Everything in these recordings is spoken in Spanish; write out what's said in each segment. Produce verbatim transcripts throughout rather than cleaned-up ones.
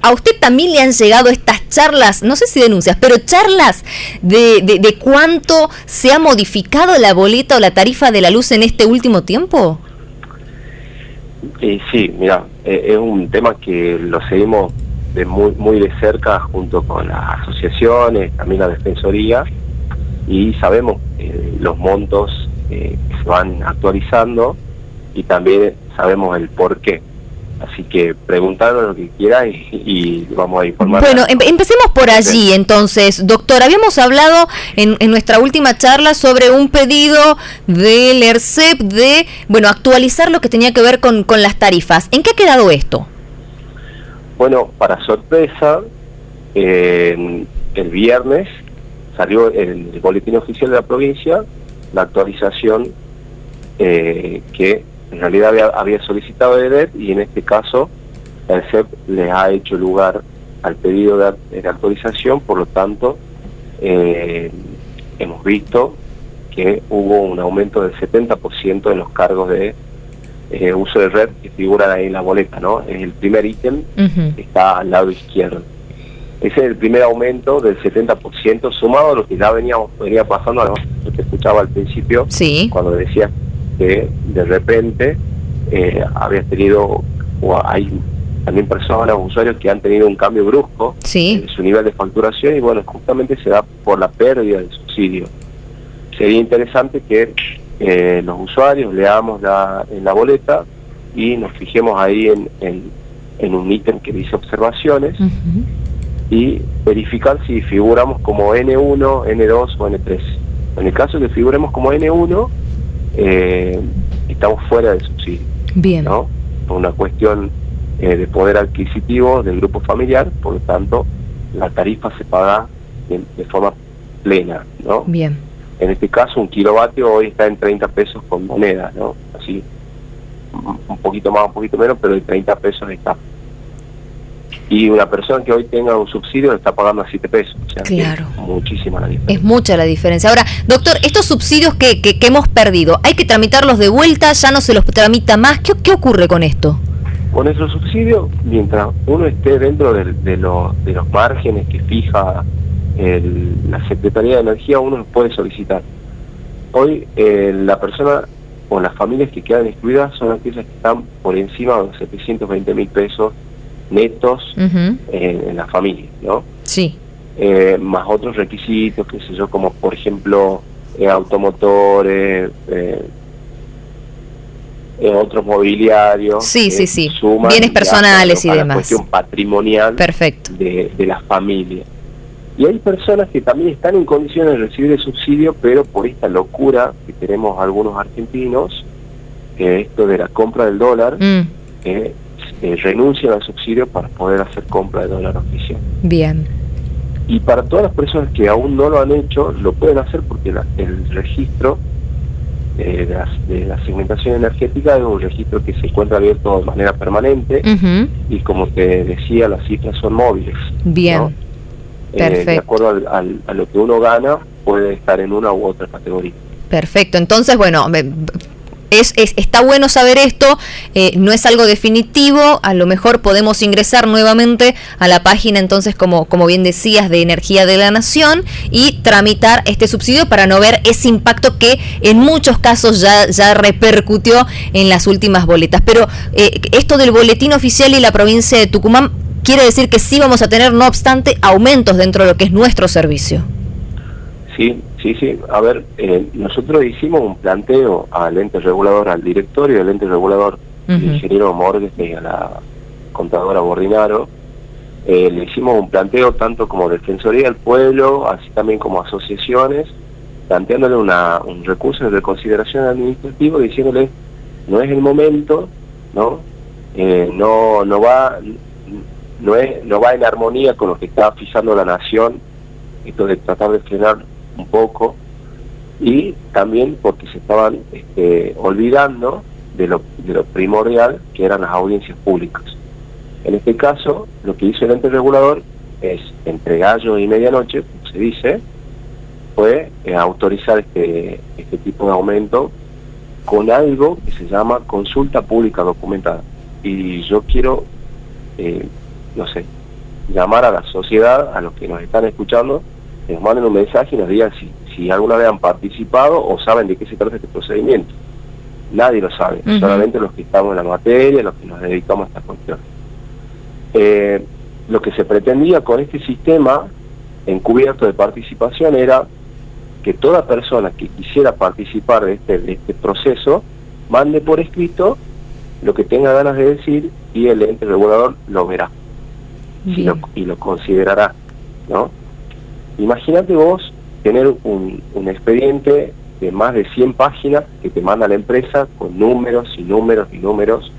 ¿A usted también le han llegado estas charlas, no sé si denuncias, pero charlas de, de, de cuánto se ha modificado la boleta o la tarifa de la luz en este último tiempo? Eh, sí, mira, eh, es un tema que lo seguimos de muy, muy de cerca junto con las asociaciones, también la Defensoría, y sabemos eh, los montos eh, que se van actualizando y también sabemos el por qué. Así que preguntaron lo que quiera y, y vamos a informar. Bueno, em empecemos por allí entonces. Doctor, habíamos hablado en, en nuestra última charla sobre un pedido del ERCEP de, bueno, actualizar lo que tenía que ver con, con las tarifas. ¿En qué ha quedado esto? Bueno, para sorpresa, eh, el viernes salió en el boletín oficial de la provincia la actualización eh, que en realidad había, había solicitado E D E T, y en este caso el E R C E P les ha hecho lugar al pedido de, de actualización. Por lo tanto, eh, hemos visto que hubo un aumento del setenta por ciento en los cargos de eh, uso de red que figuran ahí en la boleta, ¿no? Es el primer ítem, uh-huh. que está al lado izquierdo. Ese es el primer aumento del setenta por ciento, sumado a lo que ya venía, venía pasando, ¿no? Yo te escuchaba al principio, sí. cuando decías que de repente eh, habías tenido, o hay también personas, usuarios que han tenido un cambio brusco, sí. en su nivel de facturación, y bueno, justamente se da por la pérdida del subsidio. Sería interesante que eh, los usuarios leamos la, en la boleta y nos fijemos ahí en, en, en un ítem que dice observaciones, uh-huh. y verificar si figuramos como ene uno, ene dos o ene tres. En el caso de que figuremos como ene uno, eh, estamos fuera del subsidio. Bien. ¿No? Por una cuestión eh, de poder adquisitivo del grupo familiar, por lo tanto, la tarifa se paga de, de forma plena, ¿no? Bien. En este caso, un kilovatio hoy está en treinta pesos con moneda, ¿no? Así, un poquito más, un poquito menos, pero en treinta pesos está. Y una persona que hoy tenga un subsidio le está pagando a siete pesos. O sea, claro. Es muchísima la diferencia. Es mucha la diferencia. Ahora, doctor, estos subsidios que, que, que hemos perdido, ¿hay que tramitarlos de vuelta? ¿Ya no se los tramita más? ¿Qué, qué ocurre con esto? Con esos subsidios, mientras uno esté dentro de, de, lo, de los márgenes que fija el, la Secretaría de Energía, uno los puede solicitar. Hoy eh, la persona o las familias que quedan excluidas son aquellas que están por encima de los setecientos veinte mil pesos netos, uh-huh. en, en la familia, ¿no? Sí. Eh, más otros requisitos, qué sé yo, como por ejemplo eh, automotores, eh, eh, otros mobiliarios. Sí, sí, sí. Suman, bienes personales y a la demás. Cuestión patrimonial. Perfecto. De, de la familia. Y hay personas que también están en condiciones de recibir el subsidio, pero por esta locura que tenemos algunos argentinos, que esto de la compra del dólar, mm. eh, Eh, renuncian al subsidio para poder hacer compra de dólar oficial. Bien. Y para todas las personas que aún no lo han hecho, lo pueden hacer porque la, el registro eh, de, la, de la segmentación energética es un registro que se encuentra abierto de manera permanente, uh-huh. y como te decía, las cifras son móviles. Bien. ¿No? Perfecto. Eh, de acuerdo al, al, a lo que uno gana, puede estar en una u otra categoría. Perfecto. Entonces, bueno... Me... Es, es, está bueno saber esto, eh, no es algo definitivo, a lo mejor podemos ingresar nuevamente a la página, entonces, como, como bien decías, de Energía de la Nación, y tramitar este subsidio para no ver ese impacto que en muchos casos ya, ya repercutió en las últimas boletas. Pero eh, esto del boletín oficial y la provincia de Tucumán quiere decir que sí vamos a tener, no obstante, aumentos dentro de lo que es nuestro servicio. Sí, sí, sí. A ver, eh, nosotros hicimos un planteo al ente regulador, al directorio del ente regulador, uh-huh. el ingeniero Morgues y a la contadora Bordinaro. Eh, le hicimos un planteo tanto como Defensoría del Pueblo, así también como asociaciones, planteándole una, un recurso de reconsideración administrativo, diciéndole, no es el momento, ¿no? Eh, no, no va, no es, no va en armonía con lo que está fijando la nación, esto de tratar de frenar un poco, y también porque se estaban este, olvidando de lo, de lo primordial que eran las audiencias públicas. En este caso, lo que hizo el ente regulador es, entre gallo y medianoche, como se dice, fue eh, autorizar este, este tipo de aumento con algo que se llama consulta pública documentada. Y yo quiero, eh, no sé, llamar a la sociedad, a los que nos están escuchando, que nos manden un mensaje y nos digan si, si alguna vez han participado o saben de qué se trata este procedimiento. Nadie lo sabe, uh-huh. solamente los que estamos en la materia, los que nos dedicamos a esta cuestión. Eh, lo que se pretendía con este sistema encubierto de participación era que toda persona que quisiera participar de este, de este proceso mande por escrito lo que tenga ganas de decir y el ente regulador lo verá y lo, y lo considerará, ¿no? Imagínate vos tener un, un expediente de más de cien páginas que te manda la empresa con números y números y números,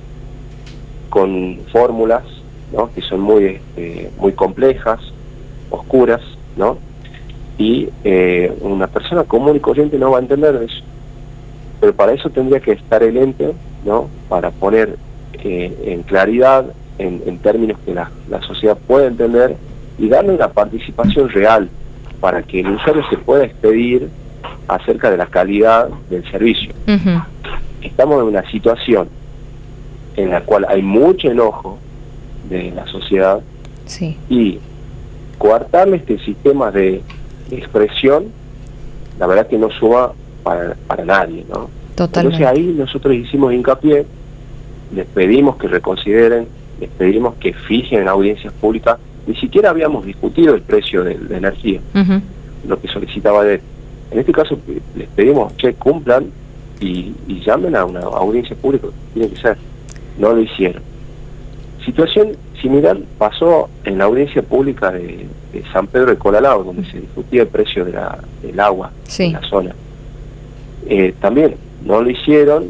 con fórmulas, ¿no? Que son muy, este, muy complejas, oscuras, ¿no? Y eh, una persona común y corriente no va a entender eso. Pero para eso tendría que estar el ente, ¿no? Para poner eh, en claridad, en, en términos que la, la sociedad pueda entender, y darle una participación real para que el usuario se pueda expedir acerca de la calidad del servicio. Uh-huh. Estamos en una situación en la cual hay mucho enojo de la sociedad, sí. y coartarle este sistema de, de expresión, la verdad que no suma para, para nadie, ¿no? Totalmente. Entonces ahí nosotros hicimos hincapié, les pedimos que reconsideren, les pedimos que fijen en audiencias públicas. Ni siquiera habíamos discutido el precio de, de energía, uh-huh. lo que solicitaba de él. En este caso les pedimos que cumplan y, y llamen a una audiencia pública, tiene que ser. No lo hicieron. Situación similar pasó en la audiencia pública de, de San Pedro de Colalao, donde se discutía el precio de la, del agua, sí. en la zona. Eh, también no lo hicieron,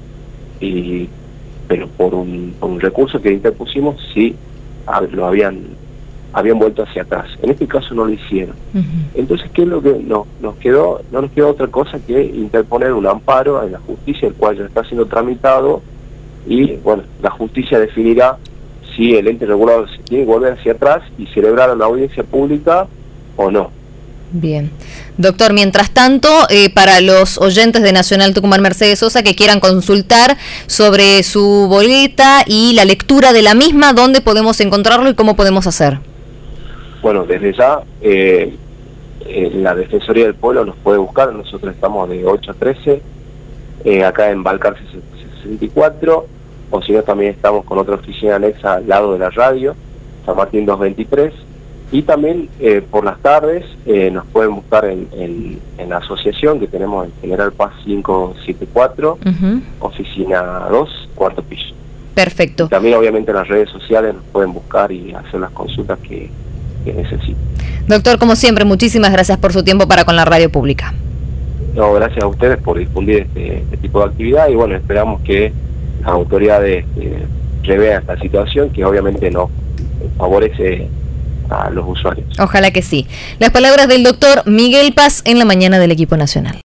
y, pero por un, por un recurso que interpusimos sí lo habían habían vuelto hacia atrás. En este caso no lo hicieron. Uh-huh. Entonces, ¿qué es lo que no, nos quedó? No nos quedó otra cosa que interponer un amparo en la justicia, el cual ya está siendo tramitado, y bueno, la justicia definirá si el ente regulador se tiene que volver hacia atrás y celebrar una audiencia pública o no. Bien. Doctor, mientras tanto, eh, para los oyentes de Nacional Tucumán Mercedes Sosa que quieran consultar sobre su boleta y la lectura de la misma, ¿dónde podemos encontrarlo y cómo podemos hacer? Bueno, desde ya, eh, eh, la Defensoría del Pueblo nos puede buscar. Nosotros estamos de ocho a trece, eh, acá en Balcarce sesenta y cuatro, o si no también estamos con otra oficina anexa al lado de la radio, San Martín doscientos veintitrés, y también eh, por las tardes eh, nos pueden buscar en, en, en la asociación que tenemos en General Paz quinientos setenta y cuatro, uh-huh. oficina dos, cuarto piso. Perfecto. Y también obviamente en las redes sociales nos pueden buscar y hacer las consultas que, que necesiten. Doctor, como siempre, muchísimas gracias por su tiempo para con la radio pública. No, gracias a ustedes por difundir este, este tipo de actividad, y bueno, esperamos que las autoridades eh, revean esta situación, que obviamente no favorece a los usuarios. Ojalá que sí. Las palabras del doctor Miguel Paz en la mañana del Equipo Nacional.